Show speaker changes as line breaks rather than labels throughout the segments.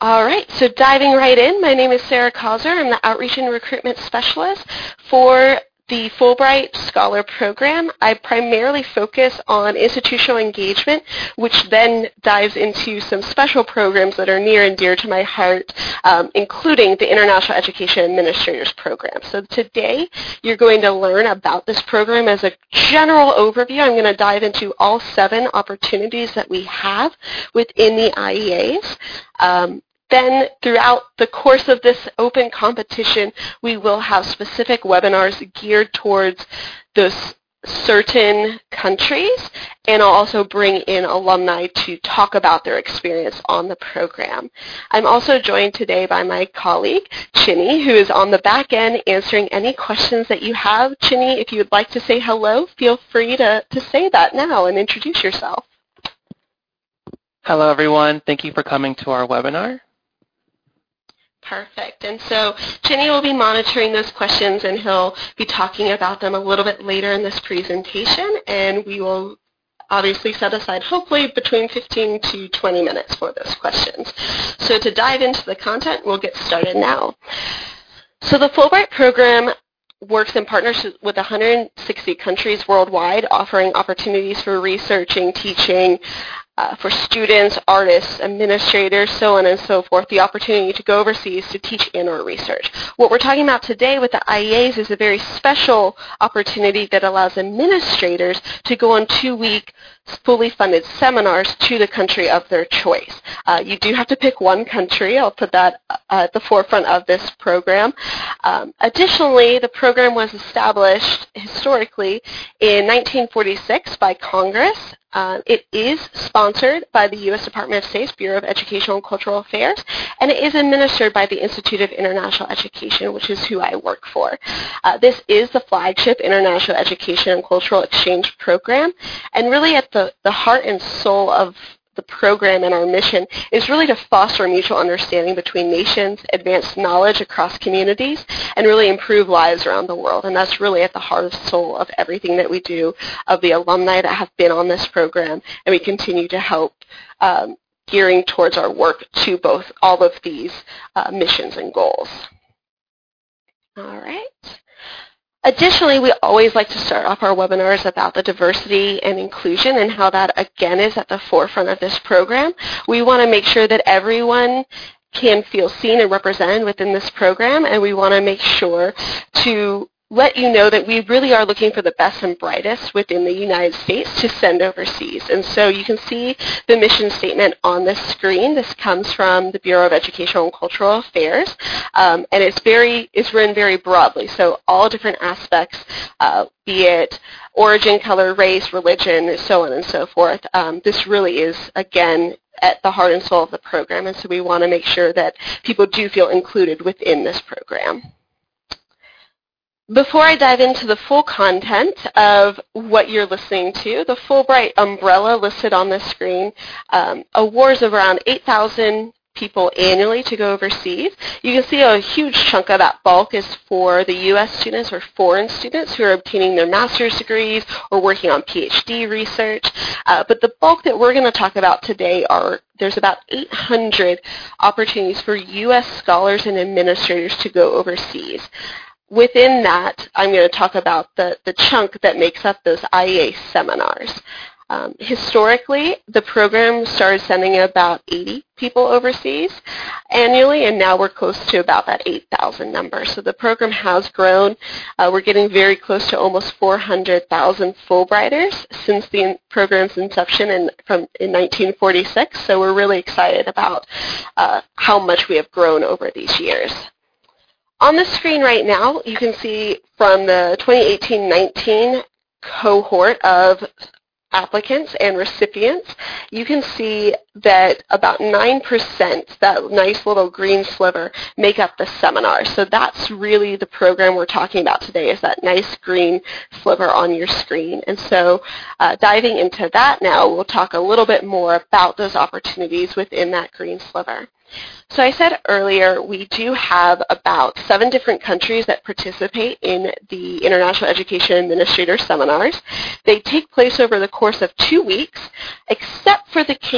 All right, so diving right in, my name is Sarah Causer. I'm the Outreach and Recruitment Specialist for the Fulbright Scholar Program. I primarily focus on institutional engagement, which then dives into some special programs that are near and dear to my heart, including the International Education Administrators Program. So today, you're going to learn about this program as a general overview. I'm going to dive into all 7 opportunities that we have within the IEAs. Then throughout the course of this open competition, we will have specific webinars geared towards those certain countries, and I'll also bring in alumni to talk about their experience on the program. I'm also joined today by my colleague, Chinny, who is on the back end answering any questions that you have. Chinny, if you would like to say hello, feel free to say that now and introduce yourself.
Hello, everyone. Thank you for coming to our webinar.
Perfect. And so Chinny will be monitoring those questions, and he'll be talking about them a little bit later in this presentation, and we will obviously set aside hopefully between 15 to 20 minutes for those questions. So to dive into the content, we'll get started now. So the Fulbright program works in partnership with 160 countries worldwide, offering opportunities for researching, teaching, for students, artists, administrators, so on and so forth, the opportunity to go overseas to teach and or research. What we're talking about today with the IEAs is a very special opportunity that allows administrators to go on 2-week fully funded seminars to the country of their choice. You do have to pick one country. I'll put that at the forefront of this program. Additionally, the program was established historically in 1946 by Congress. It is sponsored by the U.S. Department of State's Bureau of Educational and Cultural Affairs, and it is administered by the Institute of International Education, which is who I work for. This is the flagship International Education and Cultural Exchange Program, and really at the heart and soul of the program and our mission is really to foster mutual understanding between nations, advance knowledge across communities, and really improve lives around the world. And that's really at the heart and soul of everything that we do, of the alumni that have been on this program, and we continue to help gearing towards our work to both all of these missions and goals. All right. Additionally, we always like to start off our webinars about the diversity and inclusion and how that, again, is at the forefront of this program. We want to make sure that everyone can feel seen and represented within this program, and we want to make sure to let you know that we really are looking for the best and brightest within the United States to send overseas. And so you can see the mission statement on this screen. This comes from the Bureau of Educational and Cultural Affairs, and it's written very broadly. So all different aspects, be it origin, color, race, religion, so on and so forth. This really is, again, at the heart and soul of the program, and so we want to make sure that people do feel included within this program. Before I dive into the full content of what you're listening to, the Fulbright umbrella listed on the screen awards of around 8,000 people annually to go overseas. You can see a huge chunk of that bulk is for the U.S. students or foreign students who are obtaining their master's degrees or working on PhD research. But the bulk that we're going to talk about today there's about 800 opportunities for U.S. scholars and administrators to go overseas. Within that, I'm going to talk about the chunk that makes up those IEA seminars. Historically, the program started sending about 80 people overseas annually, and now we're close to about that 8,000 number. So the program has grown. We're getting very close to almost 400,000 Fulbrighters since the program's inception in 1946. So we're really excited about how much we have grown over these years. On the screen right now, you can see from the 2018-19 cohort of applicants and recipients, you can see that about 9%, that nice little green sliver, make up the seminar. So that's really the program we're talking about today, is that nice green sliver on your screen. And so diving into that now, we'll talk a little bit more about those opportunities within that green sliver. So I said earlier, we do have about 7 different countries that participate in the International Education Administrator Seminars. They take place over the course of 2 weeks, except for the case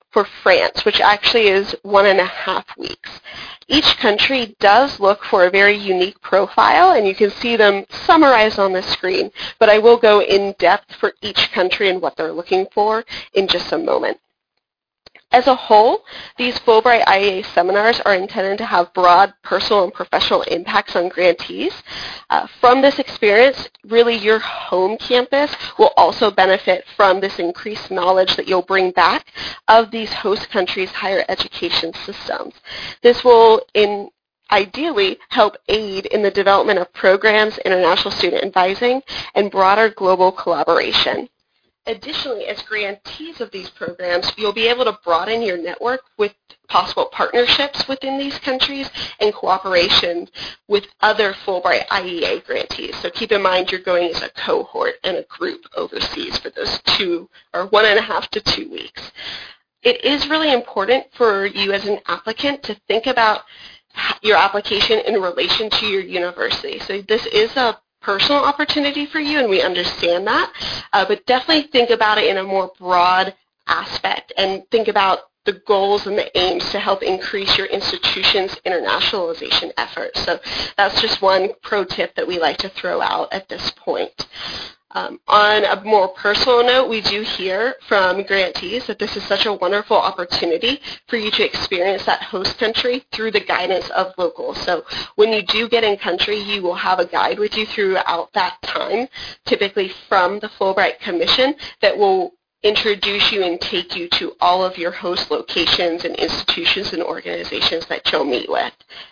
for France, which actually is 1.5 weeks. Each country does look for a very unique profile, and you can see them summarized on the screen, but I will go in depth for each country and what they're looking for in just a moment. As a whole, these Fulbright IEA seminars are intended to have broad personal and professional impacts on grantees. From this experience, really your home campus will also benefit from this increased knowledge that you'll bring back of these host countries' higher education systems. This will ideally help aid in the development of programs, international student advising, and broader global collaboration. Additionally, as grantees of these programs, you'll be able to broaden your network with possible partnerships within these countries and cooperation with other Fulbright IEA grantees. So keep in mind you're going as a cohort and a group overseas for those 1.5 to 2 weeks. It is really important for you as an applicant to think about your application in relation to your university. So this is a personal opportunity for you, and we understand that, but definitely think about it in a more broad aspect and think about the goals and the aims to help increase your institution's internationalization efforts. So that's just one pro tip that we like to throw out at this point. On a more personal note, we do hear from grantees that this is such a wonderful opportunity for you to experience that host country through the guidance of locals. So when you do get in country, you will have a guide with you throughout that time, typically from the Fulbright Commission, that will introduce you and take you to all of your host locations and institutions and organizations that you'll meet with.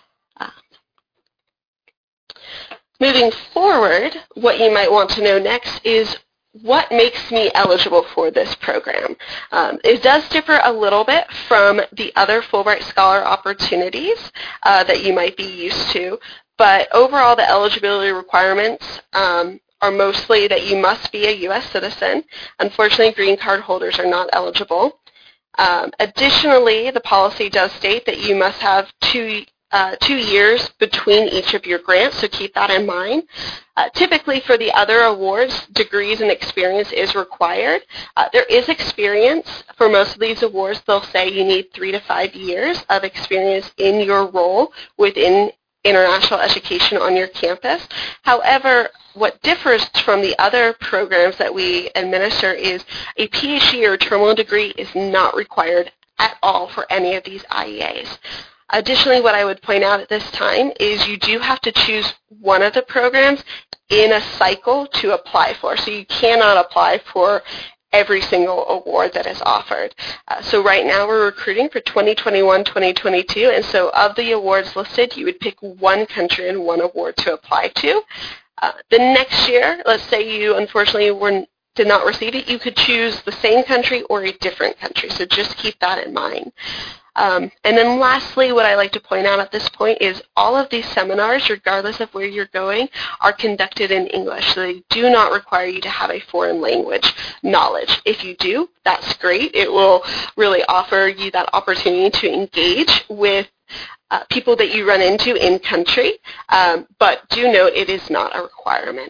Moving forward, what you might want to know next is what makes me eligible for this program. It does differ a little bit from the other Fulbright Scholar opportunities that you might be used to, but overall the eligibility requirements are mostly that you must be a U.S. citizen. Unfortunately, green card holders are not eligible. Additionally, the policy does state that you must have 2 years between each of your grants, so keep that in mind. Typically for the other awards, degrees and experience is required. There is experience. For most of these awards, they'll say you need 3 to 5 years of experience in your role within international education on your campus. However, what differs from the other programs that we administer is a PhD or terminal degree is not required at all for any of these IEAs. Additionally, what I would point out at this time is you do have to choose one of the programs in a cycle to apply for. So you cannot apply for every single award that is offered. So right now we're recruiting for 2021-2022, and so of the awards listed, you would pick one country and one award to apply to. The next year, let's say you unfortunately did not receive it, you could choose the same country or a different country, so just keep that in mind. And then lastly, what I like to point out at this point is all of these seminars, regardless of where you're going, are conducted in English. So they do not require you to have a foreign language knowledge. If you do, that's great. It will really offer you that opportunity to engage with people that you run into in country, but do note it is not a requirement.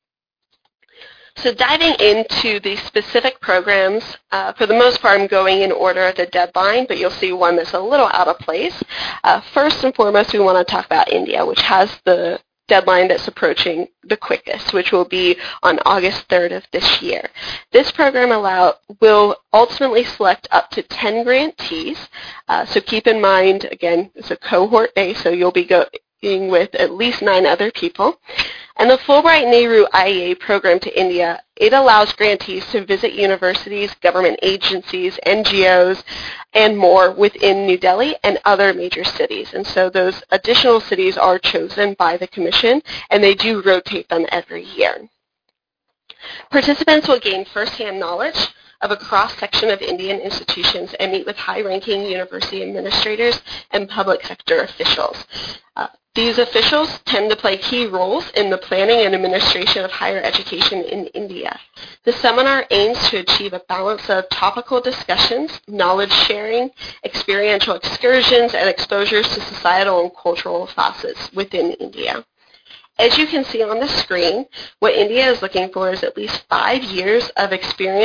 So diving into the specific programs, for the most part I'm going in order of the deadline, but you'll see one that's a little out of place. First and foremost, we want to talk about India, which has the deadline that's approaching the quickest, which will be on August 3rd of this year. This program will ultimately select up to 10 grantees, so keep in mind, again, it's a cohort base, so you'll be going with at least 9 other people. And the Fulbright Nehru IEA program to India, it allows grantees to visit universities, government agencies, NGOs, and more within New Delhi and other major cities. And so those additional cities are chosen by the Commission, and they do rotate them every year. Participants will gain firsthand knowledge of a cross-section of Indian institutions and meet with high-ranking university administrators and public sector officials. These officials tend to play key roles in the planning and administration of higher education in India. The seminar aims to achieve a balance of topical discussions, knowledge sharing, experiential excursions, and exposures to societal and cultural facets within India. As you can see on the screen, what India is looking for is at least 5 years of experience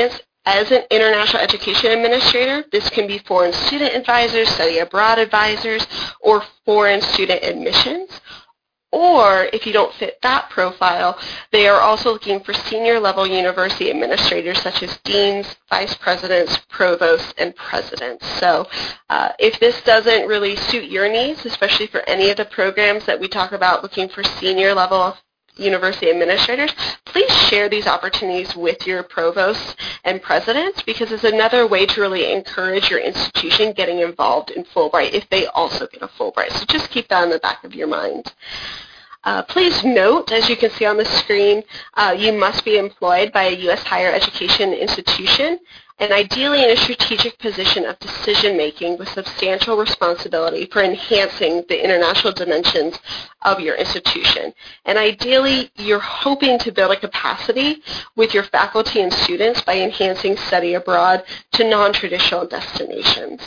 As an international education administrator, this can be foreign student advisors, study abroad advisors, or foreign student admissions. Or if you don't fit that profile, they are also looking for senior level university administrators such as deans, vice presidents, provosts, and presidents. So if this doesn't really suit your needs, especially for any of the programs that we talk about looking for senior level university administrators, please share these opportunities with your provosts and presidents, because it's another way to really encourage your institution getting involved in Fulbright if they also get a Fulbright. So just keep that in the back of your mind. Please note, as you can see on the screen, you must be employed by a U.S. higher education institution, and ideally in a strategic position of decision-making with substantial responsibility for enhancing the international dimensions of your institution. And ideally, you're hoping to build a capacity with your faculty and students by enhancing study abroad to non-traditional destinations.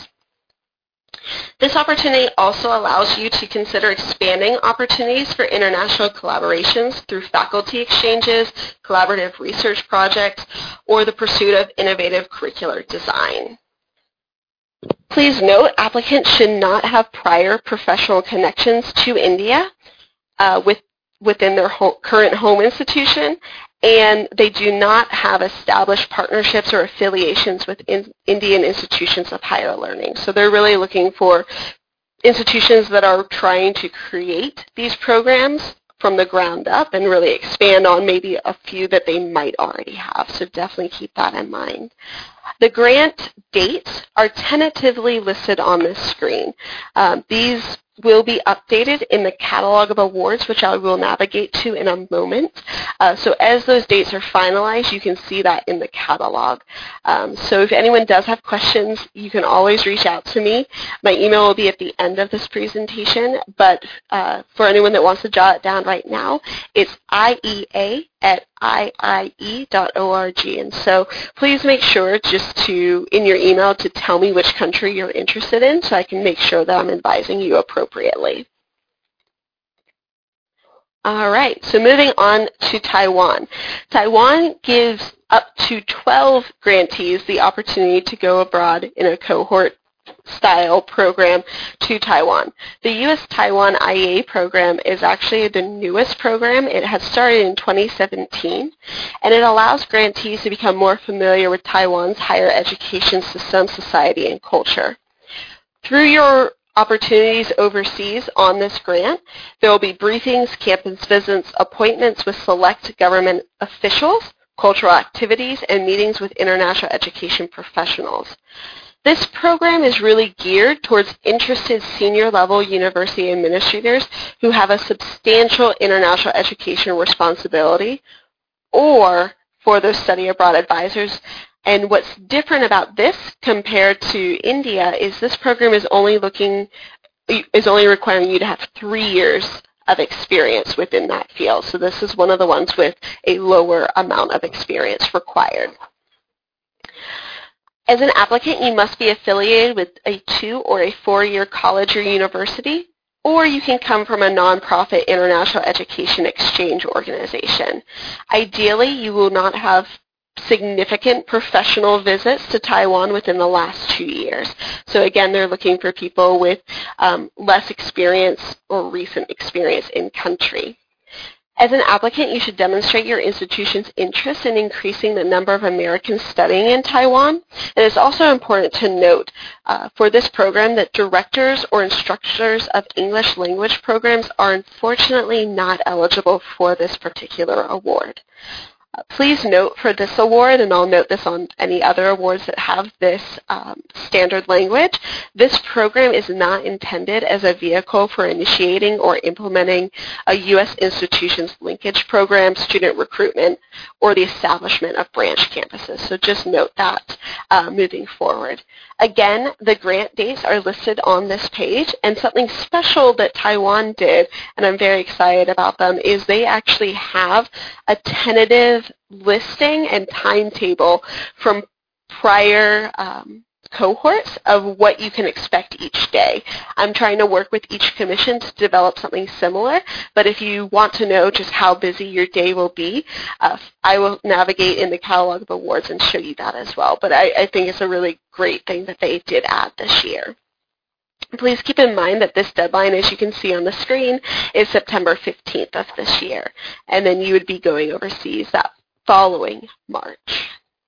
This opportunity also allows you to consider expanding opportunities for international collaborations through faculty exchanges, collaborative research projects, or the pursuit of innovative curricular design. Please note, applicants should not have prior professional connections to India within their current home institution, and they do not have established partnerships or affiliations with Indian institutions of higher learning. So they're really looking for institutions that are trying to create these programs from the ground up and really expand on maybe a few that they might already have. So definitely keep that in mind. The grant dates are tentatively listed on this screen. These will be updated in the catalog of awards, which I will navigate to in a moment. So as those dates are finalized, you can see that in the catalog. So if anyone does have questions, you can always reach out to me. My email will be at the end of this presentation, but for anyone that wants to jot it down right now, it's iea@iie.org. And so please make sure just to, in your email, to tell me which country you're interested in so I can make sure that I'm advising you appropriately. All right, so moving on to Taiwan. Taiwan gives up to 12 grantees the opportunity to go abroad in a cohort-style program to Taiwan. The U.S.-Taiwan IEA program is actually the newest program. It has started in 2017, and it allows grantees to become more familiar with Taiwan's higher education system, society, and culture. Through your opportunities overseas on this grant, there will be briefings, campus visits, appointments with select government officials, cultural activities, and meetings with international education professionals. This program is really geared towards interested senior-level university administrators who have a substantial international education responsibility, or for those study abroad advisors. And what's different about this compared to India is this program is only requiring you to have 3 years of experience within that field. So this is one of the ones with a lower amount of experience required. As an applicant, you must be affiliated with a 2- or a 4-year college or university, or you can come from a nonprofit international education exchange organization. Ideally, you will not have significant professional visits to Taiwan within the last 2 years. So again, they're looking for people with less experience or recent experience in country. As an applicant, you should demonstrate your institution's interest in increasing the number of Americans studying in Taiwan. And it's also important to note for this program that directors or instructors of English language programs are unfortunately not eligible for this particular award. Please note for this award, and I'll note this on any other awards that have this standard language, this program is not intended as a vehicle for initiating or implementing a U.S. institution's linkage program, student recruitment, or the establishment of branch campuses. So just note that moving forward. Again, the grant dates are listed on this page, and something special that Taiwan did, and I'm very excited about them, is they actually have a tentative listing and timetable from prior cohorts of what you can expect each day. I'm trying to work with each commission to develop something similar, but if you want to know just how busy your day will be, I will navigate in the catalog of awards and show you that as well. But I think it's a really great thing that they did add this year. Please keep in mind that this deadline, as you can see on the screen, is September 15th of this year, and then you would be going overseas that following March.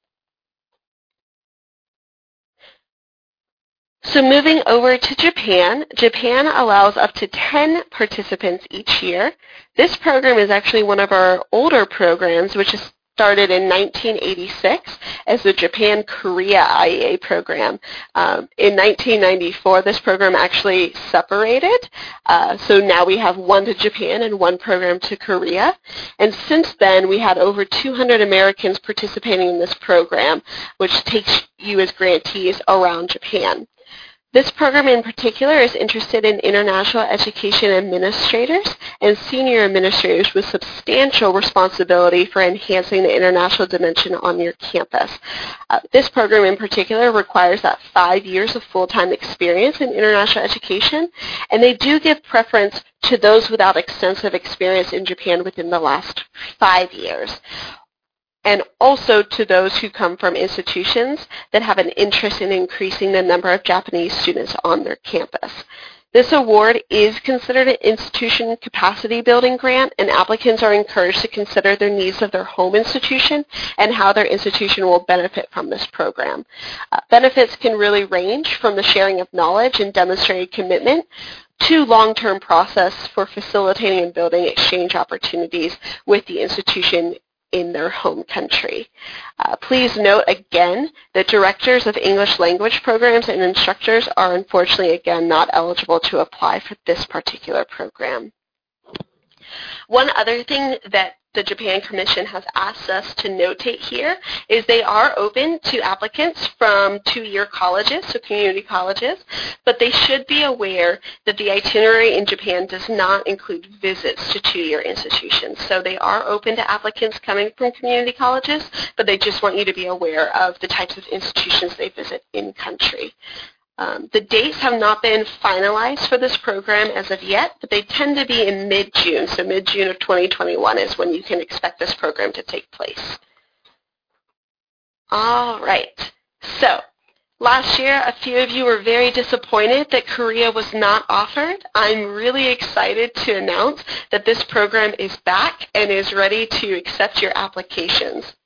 So moving over to Japan, Japan allows up to 10 participants each year. This program is actually one of our older programs, which is started in 1986 as the Japan-Korea IEA program. In 1994, this program actually separated. So now we have one to Japan and one program to Korea. And since then, we had over 200 Americans participating in this program, which takes you as grantees around Japan. This program in particular is interested in international education administrators and senior administrators with substantial responsibility for enhancing the international dimension on your campus. This program in particular requires that 5 years of full-time experience in international education, and they do give preference to those without extensive experience in Japan within the last 5 years, and also to those who come from institutions that have an interest in increasing the number of Japanese students on their campus. This award is considered an institution capacity building grant, and applicants are encouraged to consider their needs of their home institution and how their institution will benefit from this program. Benefits can really range from the sharing of knowledge and demonstrated commitment to long-term process for facilitating and building exchange opportunities with the institution in their home country. Please note again that directors of English language programs and instructors are unfortunately again not eligible to apply for this particular program. One other thing that the Japan Commission has asked us to notate here is they are open to applicants from two-year colleges, so community colleges, but they should be aware that the itinerary in Japan does not include visits to two-year institutions. So they are open to applicants coming from community colleges, but they just want you to be aware of the types of institutions they visit in country. The dates have not been finalized for this program as of yet, but they tend to be in mid-June. So mid-June of 2021 is when you can expect this program to take place. All right. So last year, a few of you were very disappointed that Korea was not offered. I'm really excited to announce that this program is back and is ready to accept your applications.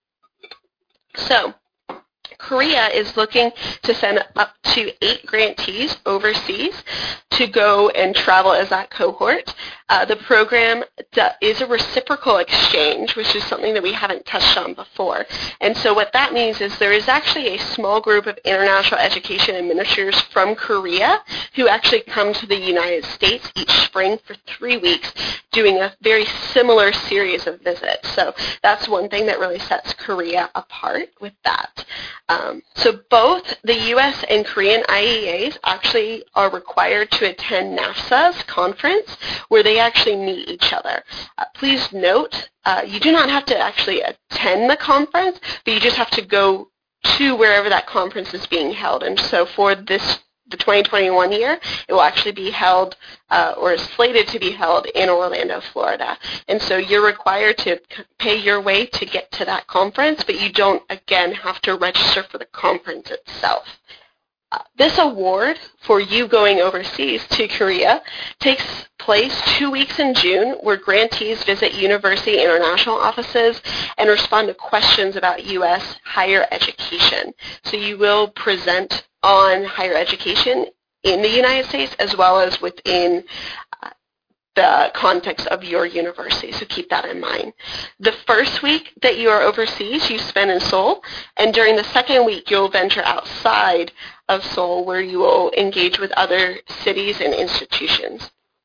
So Korea is looking to send up to 8 grantees overseas to go and travel as that cohort. The program is a reciprocal exchange, which is something that we haven't touched on before. And so what that means is there is actually a small group of international education administrators from Korea who actually come to the United States each spring for 3 weeks doing a very similar series of visits. So that's one thing that really sets Korea apart with that. So both the U.S. and Korean IEAs actually are required to attend NAFSA's conference where they actually meet each other. Please note, you do not have to actually attend the conference, but you just have to go to wherever that conference is being held. And so for the 2021 year, it will actually be held or is slated to be held in Orlando, Florida. And so you're required to pay your way to get to that conference, but you don't, again, have to register for the conference itself. This award for you going overseas to Korea takes place 2 weeks in June, where grantees visit university international offices and respond to questions about U.S. higher education. So you will present on higher education in the United States as well as within the context of your university, so keep that in mind. The first week that you are overseas, you spend in Seoul, and during the second week, you'll venture outside of Seoul where you will engage with other cities and institutions.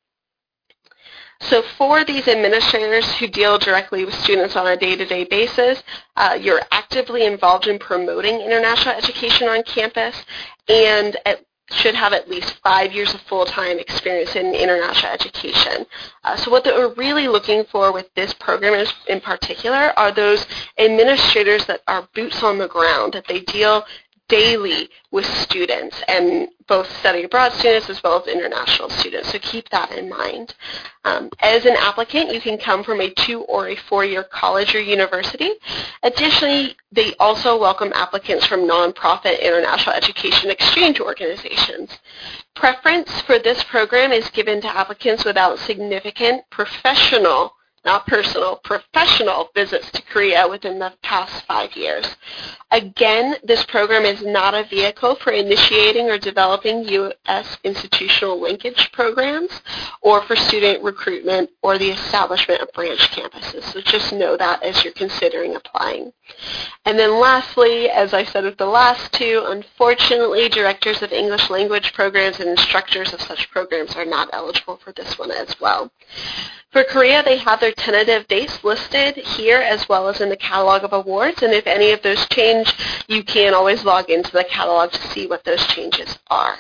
So for these administrators who deal directly with students on a day-to-day basis, you're actively involved in promoting international education on campus and should have at least 5 years of full-time experience in international education. So what we're really looking for with this program in particular are those administrators that are boots on the ground, that they deal daily with students, and both study abroad students as well as international students, so keep that in mind. As an applicant, you can come from a 2 or a 4-year college or university. Additionally, they also welcome applicants from nonprofit international education exchange organizations. Preference for this program is given to applicants without significant professional, not personal, professional visits to Korea within the past 5 years. Again, this program is not a vehicle for initiating or developing U.S. institutional linkage programs or for student recruitment or the establishment of branch campuses. So just know that as you're considering applying. And then lastly, as I said with the last two, unfortunately, directors of English language programs and instructors of such programs are not eligible for this one as well. For Korea, they have their tentative dates listed here as well as in the catalog of awards, and if any of those change, you can always log into the catalog to see what those changes are.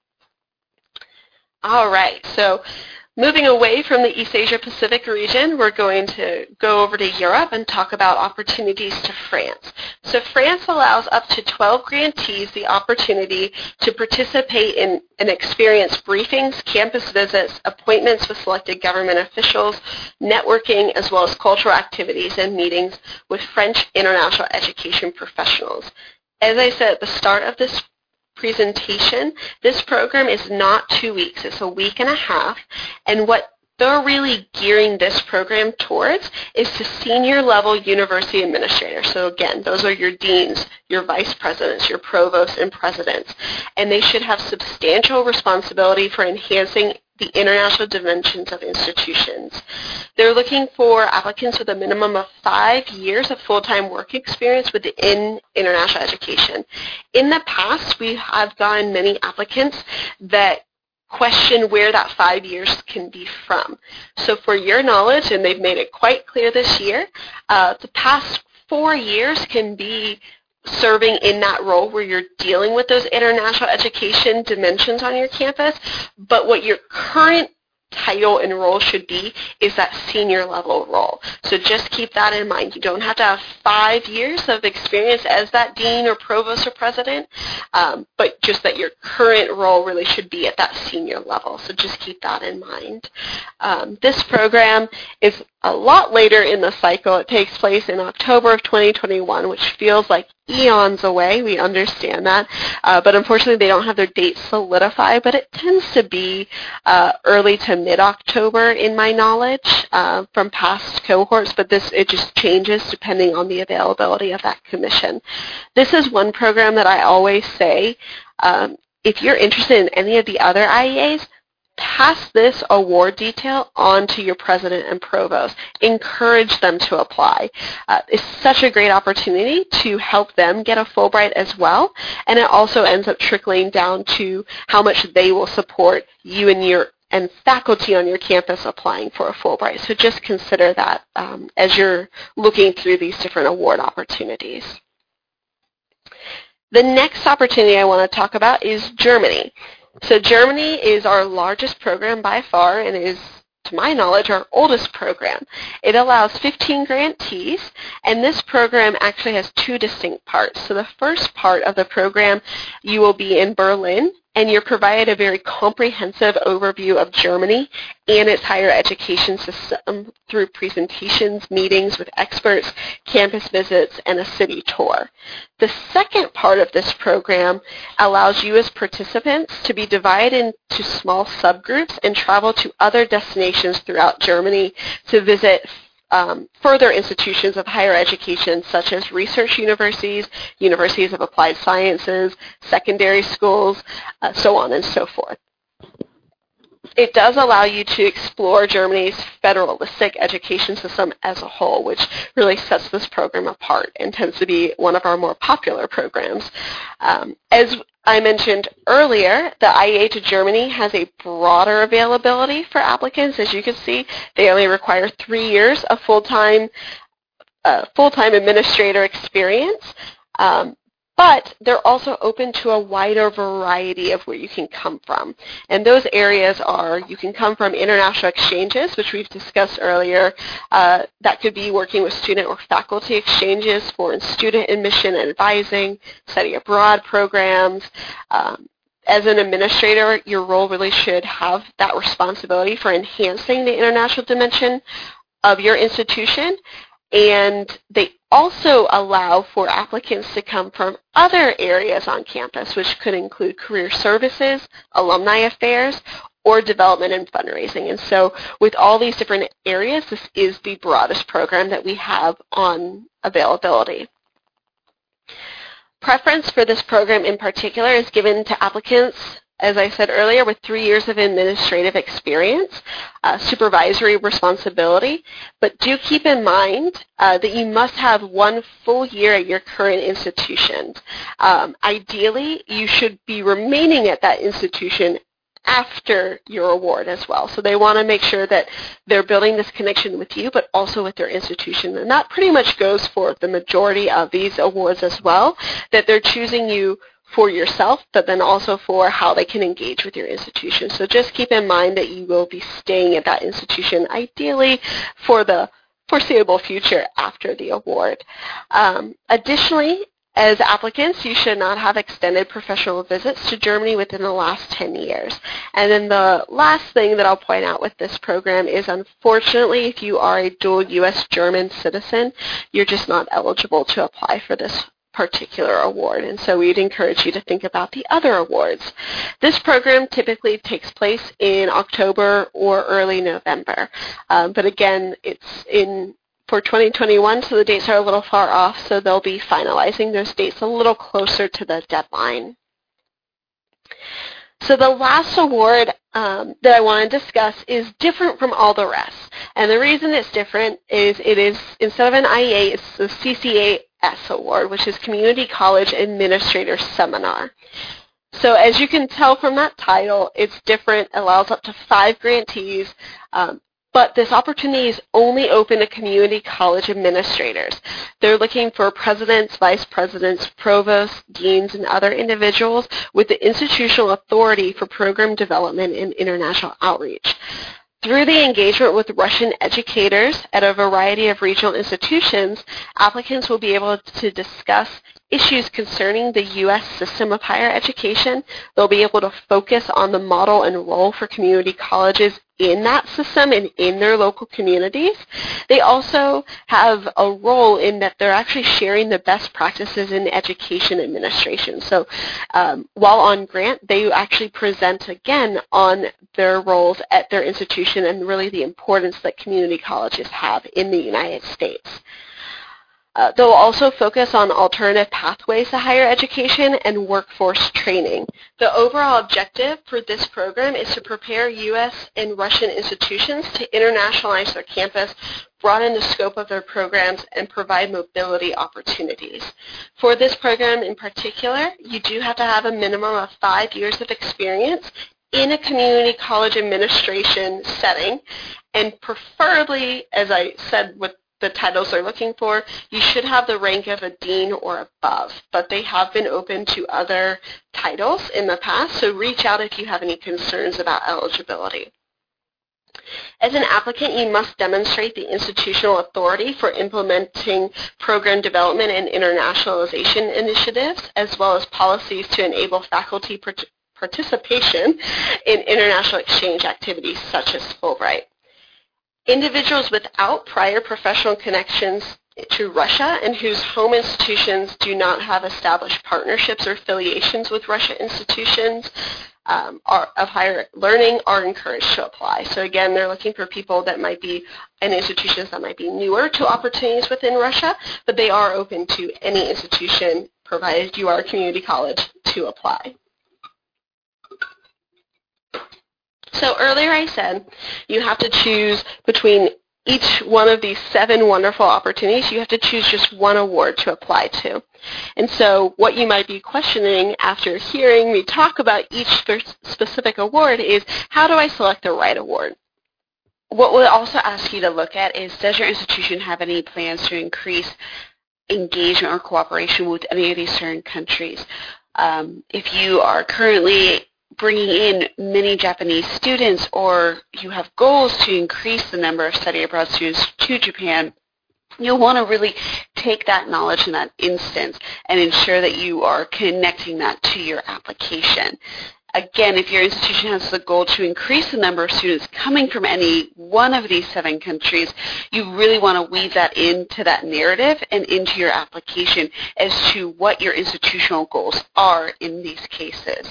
All right, so moving away from the East Asia Pacific region, we're going to go over to Europe and talk about opportunities to France. So France allows up to 12 grantees the opportunity to participate in and experience briefings, campus visits, appointments with selected government officials, networking, as well as cultural activities and meetings with French international education professionals. As I said at the start of this presentation, this program is not 2 weeks, it's a week and a half, and what they're really gearing this program towards is to senior level university administrators. So again, those are your deans, your vice presidents, your provosts and presidents, and they should have substantial responsibility for enhancing the international dimensions of institutions. They're looking for applicants with a minimum of 5 years of full-time work experience within international education. In the past, we have gotten many applicants that question where that 5 years can be from. So for your knowledge, and they've made it quite clear this year, the past 4 years can be serving in that role where you're dealing with those international education dimensions on your campus, but what your current title and role should be is that senior level role. So just keep that in mind. You don't have to have 5 years of experience as that dean or provost or president, but just that your current role really should be at that senior level. So just keep that in mind. This program is a lot later in the cycle. It takes place in October of 2021, which feels like eons away. We understand that. But unfortunately, they don't have their dates solidified, but it tends to be early to mid-October in my knowledge from past cohorts, but it just changes depending on the availability of that commission. This is one program that I always say, if you're interested in any of the other IEAs, pass this award detail on to your president and provost. Encourage them to apply. It's such a great opportunity to help them get a Fulbright as well, and it also ends up trickling down to how much they will support you and faculty on your campus applying for a Fulbright. So just consider that as you're looking through these different award opportunities. The next opportunity I want to talk about is Germany. So Germany is our largest program by far and is, to my knowledge, our oldest program. It allows 15 grantees, and this program actually has 2 distinct parts. So the first part of the program, you will be in Berlin, and you're provided a very comprehensive overview of Germany and its higher education system through presentations, meetings with experts, campus visits, and a city tour. The second part of this program allows you as participants to be divided into small subgroups and travel to other destinations throughout Germany to visit further institutions of higher education such as research universities, universities of applied sciences, secondary schools, so on and so forth. It does allow you to explore Germany's federalistic education system as a whole, which really sets this program apart and tends to be one of our more popular programs. As I mentioned earlier, the IEA to Germany has a broader availability for applicants. As you can see, they only require 3 years of full-time administrator experience. But they're also open to a wider variety of where you can come from. And those areas are, you can come from international exchanges, which we've discussed earlier. That could be working with student or faculty exchanges, foreign student admission and advising, study abroad programs. As an administrator, your role really should have that responsibility for enhancing the international dimension of your institution. And they also allow for applicants to come from other areas on campus, which could include career services, alumni affairs, or development and fundraising. And so with all these different areas, this is the broadest program that we have on availability. Preference for this program in particular is given to applicants, as I said earlier, with 3 years of administrative experience, supervisory responsibility, but do keep in mind that you must have 1 full year at your current institution. Ideally, you should be remaining at that institution after your award as well. So they want to make sure that they're building this connection with you, but also with their institution. And that pretty much goes for the majority of these awards as well, that they're choosing you for yourself, but then also for how they can engage with your institution. So just keep in mind that you will be staying at that institution, ideally for the foreseeable future after the award. Additionally, as applicants, you should not have extended professional visits to Germany within the last 10 years. And then the last thing that I'll point out with this program is, unfortunately, if you are a dual U.S.-German citizen, you're just not eligible to apply for this particular award. And so we'd encourage you to think about the other awards. This program typically takes place in October or early November. But again, it's for 2021, so the dates are a little far off, so they'll be finalizing those dates a little closer to the deadline. So the last award that I want to discuss is different from all the rest. And the reason it's different is it is, instead of an IEA, it's the CCAS award, which is Community College Administrator Seminar. So as you can tell from that title, it's different. It allows up to 5 grantees. But this opportunity is only open to community college administrators. They're looking for presidents, vice presidents, provosts, deans, and other individuals with the institutional authority for program development and international outreach. Through the engagement with Russian educators at a variety of regional institutions, applicants will be able to discuss issues concerning the U.S. system of higher education. They'll be able to focus on the model and role for community colleges in that system and in their local communities. They also have a role in that they're actually sharing the best practices in education administration. So while on grant, they actually present again on their roles at their institution and really the importance that community colleges have in the United States. They'll also focus on alternative pathways to higher education and workforce training. The overall objective for this program is to prepare U.S. and Russian institutions to internationalize their campus, broaden the scope of their programs, and provide mobility opportunities. For this program in particular, you do have to have a minimum of 5 years of experience in a community college administration setting, and preferably, as I said with the titles they're looking for, you should have the rank of a dean or above, but they have been open to other titles in the past, so reach out if you have any concerns about eligibility. As an applicant, you must demonstrate the institutional authority for implementing program development and internationalization initiatives, as well as policies to enable faculty participation in international exchange activities such as Fulbright. Individuals without prior professional connections to Russia and whose home institutions do not have established partnerships or affiliations with Russian institutions of higher learning are encouraged to apply. So again, they're looking for people that might be in institutions that might be newer to opportunities within Russia, but they are open to any institution, provided you are a community college, to apply. So earlier I said you have to choose between each one of these 7 wonderful opportunities. You have to choose just one award to apply to. And so what you might be questioning after hearing me talk about each specific award is, how do I select the right award? What we'll also ask you to look at is, does your institution have any plans to increase
engagement or cooperation with any of these certain countries. If you are currently bringing in many Japanese students, or you have goals to increase the number of study abroad students to Japan, you'll want to really take that knowledge in that instance and ensure that you are connecting that to your application. Again, if your institution has the goal to increase the number of students coming from any one of these 7 countries, you really want to weave that into that narrative and into your application as to what your institutional goals are in these cases.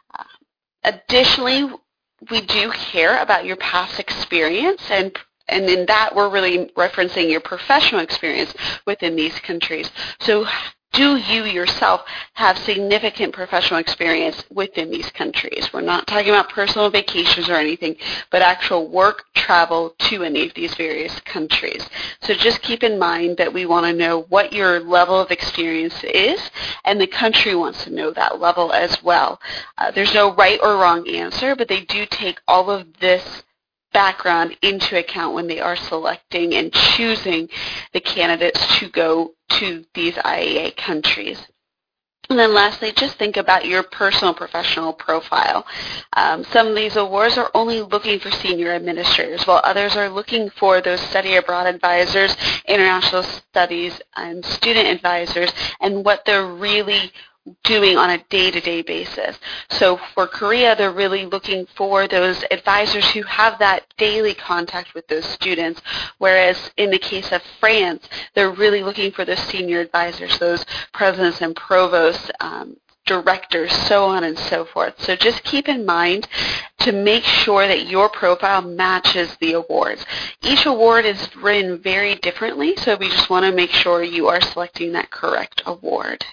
Additionally, we do care about your past experience, and in that we're really referencing your professional experience within these countries. So do you yourself have significant professional experience within these countries? We're not talking about personal vacations or anything, but actual work travel to any of these various countries. So just keep in mind that we want to know what your level of experience is, and the country wants to know that level as well. There's no right or wrong answer, but they do take all of this background into account when they are selecting and choosing the candidates to go to these IAA countries. And then lastly, just think about your personal professional profile. Some of these awards are only looking for senior administrators, while others are looking for those study abroad advisors, international studies, and student advisors, and what they're really doing on a day-to-day basis. So for Korea, they're really looking for those advisors who have that daily contact with those students, whereas in the case of France, they're really looking for those senior advisors, those presidents and provosts, directors, so on and so forth. So just keep in mind to make sure that your profile matches the awards. Each award is written very differently, so we just want to make sure you are selecting that correct award.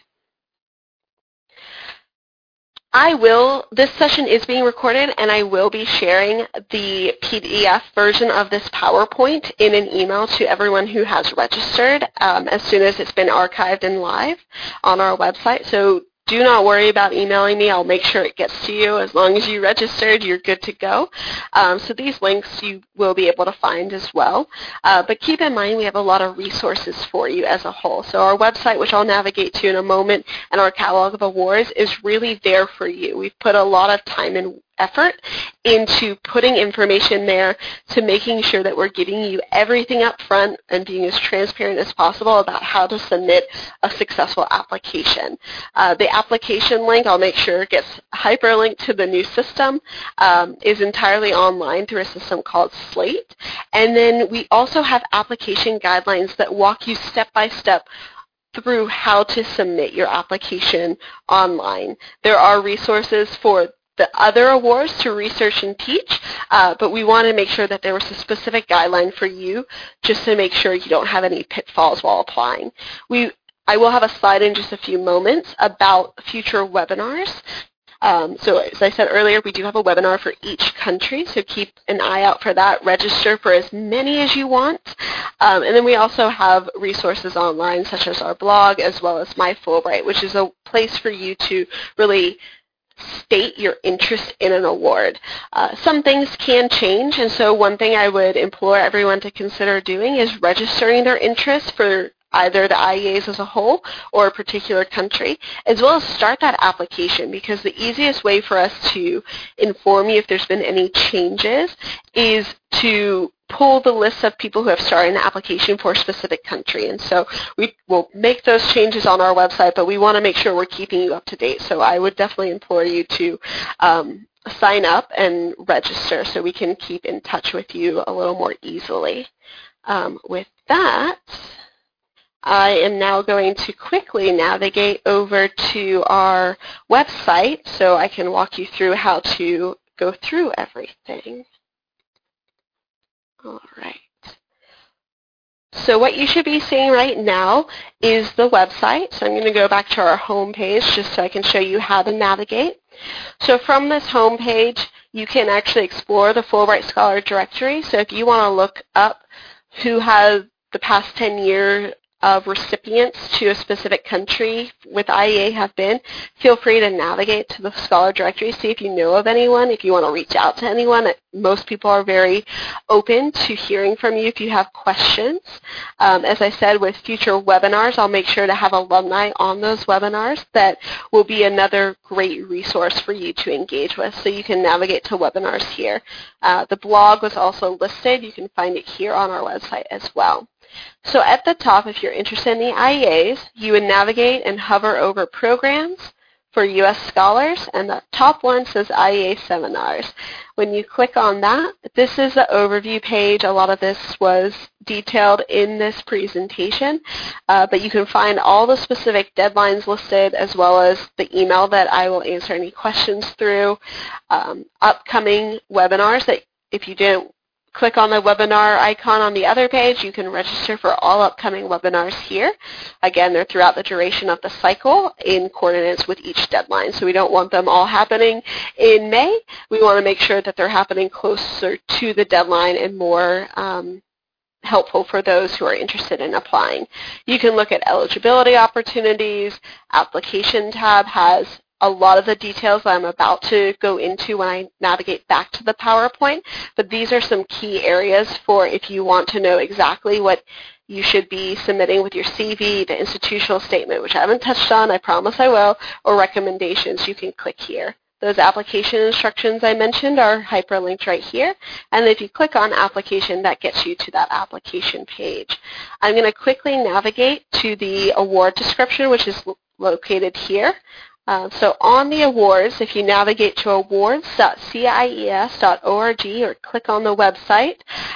This session is being recorded, and I will be sharing the PDF version of this PowerPoint in an email to everyone who has registered as soon as it's been archived and live on our website. So do not worry about emailing me. I'll make sure it gets to you. As long as you registered, you're good to go. So these links you will be able to find as well. But keep in mind we have a lot of resources for you as a whole. So our website, which I'll navigate to in a moment, and our catalog of awards is really there for you. We've put a lot of time and effort into putting information there to making sure that we're giving you everything up front and being as transparent as possible about how to submit a successful application. The application link, I'll make sure it gets hyperlinked to the new system, is entirely online through a system called Slate. And then we also have application guidelines that walk you step by step through how to submit your application online. There are resources for the other awards to research and teach, but we want to make sure that there was a specific guideline for you just to make sure you don't have any pitfalls while applying. I will have a slide in just a few moments about future webinars. So as I said earlier, we do have a webinar for each country, so keep an eye out for that. Register for as many as you want. And then we also have resources online such as our blog as well as My Fulbright, which is a place for you to really state your interest in an award. Some things can change, and so one thing I would implore everyone to consider doing is registering their interest for either the IEAs as a whole or a particular country, as well as start that application, because the easiest way for us to inform you if there's been any changes is to pull the list of people who have started an application for a specific country. And so we will make those changes on our website, but we want to make sure we're keeping you up to date. So I would definitely implore you to sign up and register so we can keep in touch with you a little more easily. With that, I am now going to quickly navigate over to our website so I can walk you through how to go through everything. All right. So what you should be seeing right now is the website. So I'm going to go back to our home page just so I can show you how to navigate. So from this home page, you can actually explore the Fulbright Scholar Directory. So if you want to look up who has the past 10 years of recipients to a specific country with IEA have been, feel free to navigate to the Scholar Directory, see if you know of anyone, if you want to reach out to anyone. Most people are very open to hearing from you if you have questions. As I said, with future webinars, I'll make sure to have alumni on those webinars that will be another great resource for you to engage with. So you can navigate to webinars here. The blog was also listed. You can find it here on our website as well. So at the top, if you're interested in the IEAs, you would navigate and hover over Programs for U.S. Scholars, and the top one says IEA Seminars. When you click on that, this is the overview page. A lot of this was detailed in this presentation, but you can find all the specific deadlines listed as well as the email that I will answer any questions through, upcoming webinars that if you didn't click on the webinar icon on the other page, you can register for all upcoming webinars here. Again, they're throughout the duration of the cycle in coordinates with each deadline. So we don't want them all happening in May. We want to make sure that they're happening closer to the deadline and more helpful for those who are interested in applying. You can look at eligibility opportunities. Application tab has a lot of the details that I'm about to go into when I navigate back to the PowerPoint, but these are some key areas for if you want to know exactly what you should be submitting with your CV, the institutional statement, which I haven't touched on, I promise I will, or recommendations, you can click here. Those application instructions I mentioned are hyperlinked right here, and if you click on application, that gets you to that application page. I'm going to quickly navigate to the award description, which is located here. So on the awards, if you navigate to awards.cies.org or click on the website,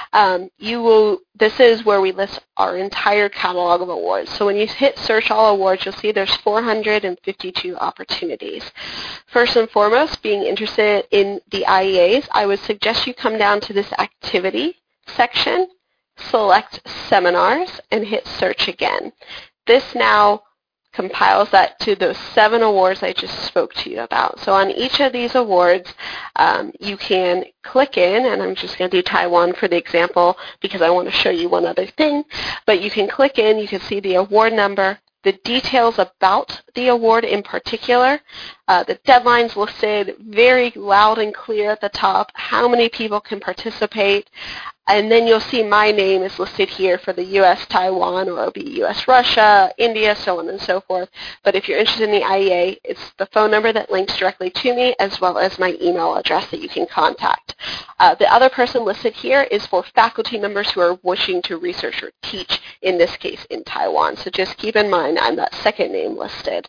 this is where we list our entire catalog of awards. So when you hit search all awards, you'll see there's 452 opportunities. First and foremost, being interested in the IEAs, I would suggest you come down to this activity section, select seminars, and hit search again. This now compiles that to those 7 awards I just spoke to you about. So on each of these awards, you can click in, and I'm just going to do Taiwan for the example because I want to show you one other thing, but you can click in, you can see the award number, the details about the award in particular, the deadlines listed very loud and clear at the top, how many people can participate, and then you'll see my name is listed here for the U.S. Taiwan, or it'll be U.S. Russia, India, so on and so forth. But if you're interested in the IEA, it's the phone number that links directly to me as well as my email address that you can contact. The other person listed here is for faculty members who are wishing to research or teach, in this case in Taiwan. So just keep in mind I'm that second name listed.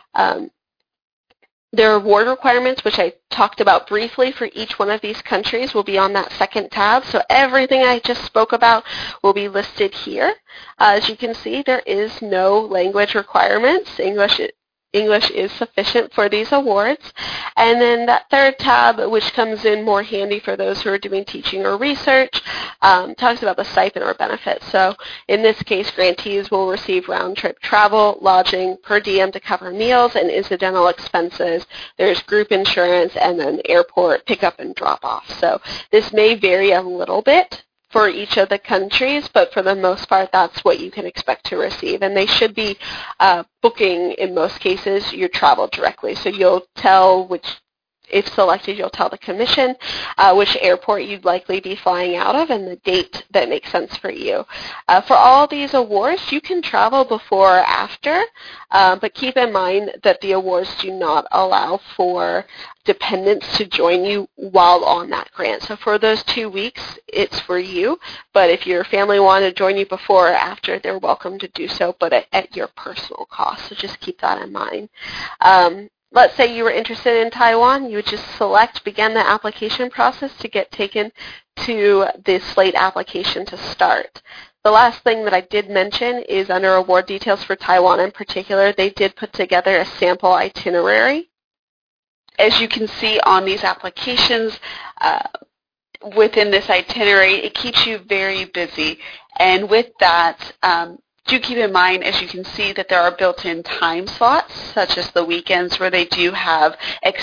Their award requirements, which I talked about briefly for each one of these countries, will be on that second tab. So everything I just spoke about will be listed here. As you can see, there is no language requirements. English is sufficient for these awards. And then that third tab, which comes in more handy for those who are doing teaching or research, talks about the stipend or benefits. So in this case, grantees will receive round-trip travel, lodging, per diem to cover meals and incidental expenses. There's group insurance and then airport pickup and drop-off. So this may vary a little bit for each of the countries, but for the most part, that's what you can expect to receive. And they should be booking, in most cases, your travel directly. So you'll tell which, if selected, you'll tell the commission which airport you'd likely be flying out of and the date that makes sense for you. For all these awards, you can travel before or after, but keep in mind that the awards do not allow for dependents to join you while on that grant. So for those 2 weeks, it's for you, but if your family wanted to join you before or after, they're welcome to do so, but at your personal cost. So just keep that in mind. Let's say you were interested in Taiwan, you would just select begin the application process to get taken to the slate application to start. The last thing that I did mention is under award details for Taiwan in particular, they did put together a sample itinerary. As you can see on these applications, within this itinerary, it keeps you very busy. And with that, do keep in mind, as you can see, that there are built-in time slots, such as the weekends, where they do have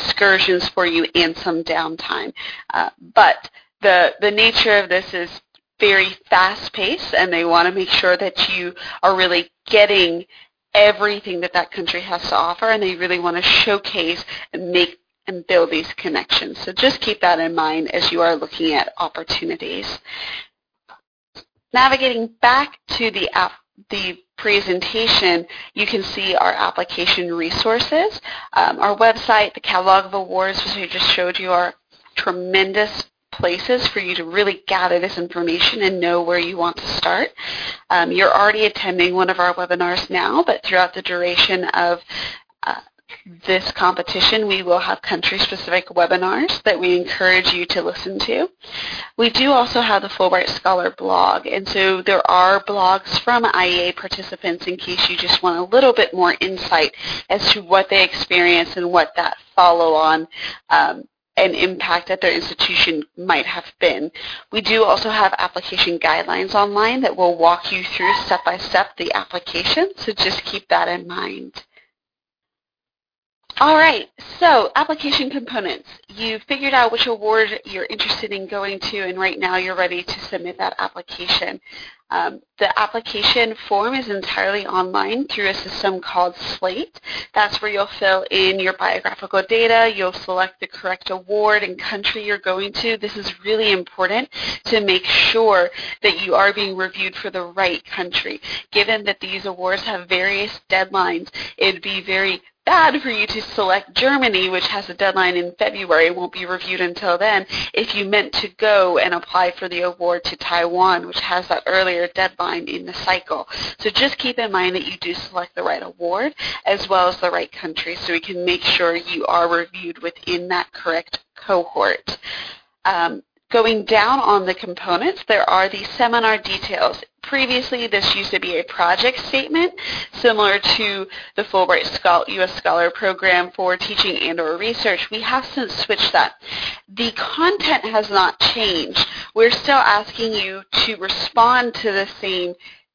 excursions for you and some downtime. But the nature of this is very fast-paced, and they want to make sure that you are really getting everything that that country has to offer, and they really want to showcase and make and build these connections. So just keep that in mind as you are looking at opportunities. Navigating back to the presentation, you can see our application resources. Our website, the catalog of awards, which I just showed you, are tremendous places for you to really gather this information and know where you want to start. You're already attending one of our webinars now, but throughout the duration of this competition, we will have country-specific webinars that we encourage you to listen to. We do also have the Fulbright Scholar blog, and so there are blogs from IEA participants in case you just want a little bit more insight as to what they experience and what that follow-on and impact at their institution might have been. We do also have application guidelines online that will walk you through step-by-step the application, so just keep that in mind. All right, so application components. You figured out which award you're interested in going to, and right now you're ready to submit that application. The application form is entirely online through a system called Slate. That's where you'll fill in your biographical data. You'll select the correct award and country you're going to. This is really important to make sure that you are being reviewed for the right country. Given that these awards have various deadlines, it'd be very bad for you to select Germany, which has a deadline in February, won't be reviewed until then, if you meant to go and apply for the award to Taiwan, which has that earlier deadline in the cycle. So just keep in mind that you do select the right award as well as the right country so we can make sure you are reviewed within that correct cohort. Going down on the components, there are the seminar details. Previously, this used to be a project statement, similar to the Fulbright U.S. Scholar Program for teaching and/or research. We have since switched that. The content has not changed. We're still asking you to respond to the same